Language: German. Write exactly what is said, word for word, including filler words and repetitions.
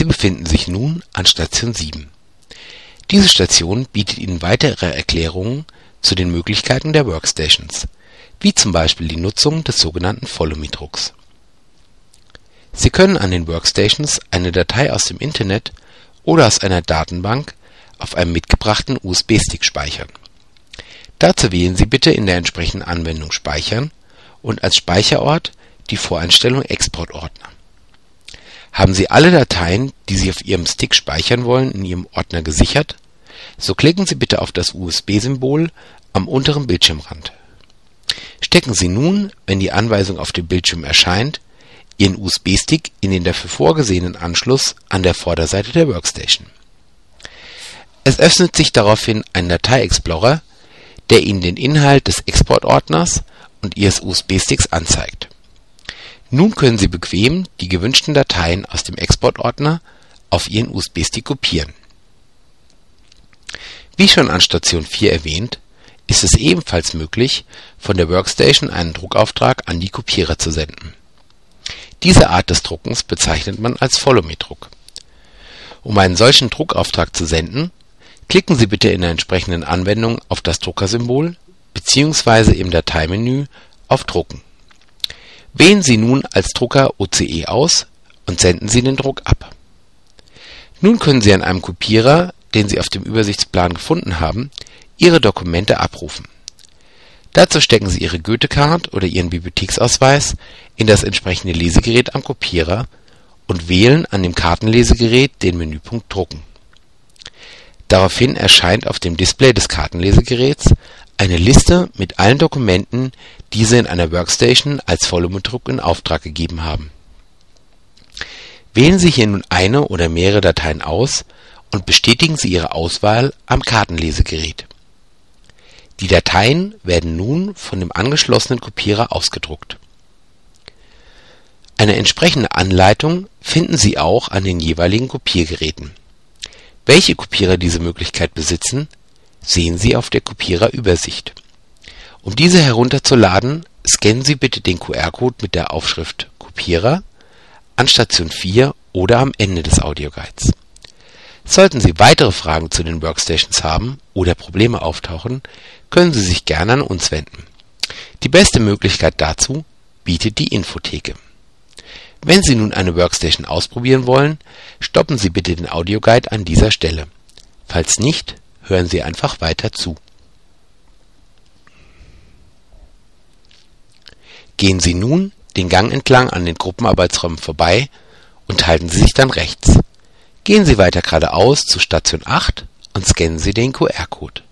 befinden sich nun an Station sieben. Diese Station bietet Ihnen weitere Erklärungen zu den Möglichkeiten der Workstations, wie zum Beispiel die Nutzung des sogenannten Follow-Me-Drucks. Sie können an den Workstations eine Datei aus dem Internet oder aus einer Datenbank auf einem mitgebrachten U S B-Stick speichern. Dazu wählen Sie bitte in der entsprechenden Anwendung Speichern und als Speicherort die Voreinstellung Exportordner. Haben Sie alle Dateien, die Sie auf Ihrem Stick speichern wollen, in Ihrem Ordner gesichert, so klicken Sie bitte auf das U S B-Symbol am unteren Bildschirmrand. Stecken Sie nun, wenn die Anweisung auf dem Bildschirm erscheint, Ihren U S B-Stick in den dafür vorgesehenen Anschluss an der Vorderseite der Workstation. Es öffnet sich daraufhin ein Datei-Explorer, der Ihnen den Inhalt des Exportordners und Ihres U S B-Sticks anzeigt. Nun können Sie bequem die gewünschten Dateien aus dem Exportordner auf Ihren U S B-Stick kopieren. Wie schon an Station vier erwähnt, ist es ebenfalls möglich, von der Workstation einen Druckauftrag an die Kopierer zu senden. Diese Art des Druckens bezeichnet man als Follow-Me-Druck. Um einen solchen Druckauftrag zu senden, klicken Sie bitte in der entsprechenden Anwendung auf das Druckersymbol bzw. im Dateimenü auf Drucken. Wählen Sie nun als Drucker O C E aus und senden Sie den Druck ab. Nun können Sie an einem Kopierer, den Sie auf dem Übersichtsplan gefunden haben, Ihre Dokumente abrufen. Dazu stecken Sie Ihre Goethe-Card oder Ihren Bibliotheksausweis in das entsprechende Lesegerät am Kopierer und wählen an dem Kartenlesegerät den Menüpunkt Drucken. Daraufhin erscheint auf dem Display des Kartenlesegeräts eine Liste mit allen Dokumenten, die Sie in einer Workstation als Follow-Me-Druck in Auftrag gegeben haben. Wählen Sie hier nun eine oder mehrere Dateien aus und bestätigen Sie Ihre Auswahl am Kartenlesegerät. Die Dateien werden nun von dem angeschlossenen Kopierer ausgedruckt. Eine entsprechende Anleitung finden Sie auch an den jeweiligen Kopiergeräten. Welche Kopierer diese Möglichkeit besitzen, sehen Sie auf der Kopiererübersicht. Um diese herunterzuladen, scannen Sie bitte den Q R-Code mit der Aufschrift Kopierer an Station vier oder am Ende des Audioguides. Sollten Sie weitere Fragen zu den Workstations haben oder Probleme auftauchen, können Sie sich gerne an uns wenden. Die beste Möglichkeit dazu bietet die Infotheke. Wenn Sie nun eine Workstation ausprobieren wollen, stoppen Sie bitte den Audioguide an dieser Stelle. Falls nicht, hören Sie einfach weiter zu. Gehen Sie nun den Gang entlang an den Gruppenarbeitsräumen vorbei und halten Sie sich dann rechts. Gehen Sie weiter geradeaus zu Station acht und scannen Sie den Q R-Code.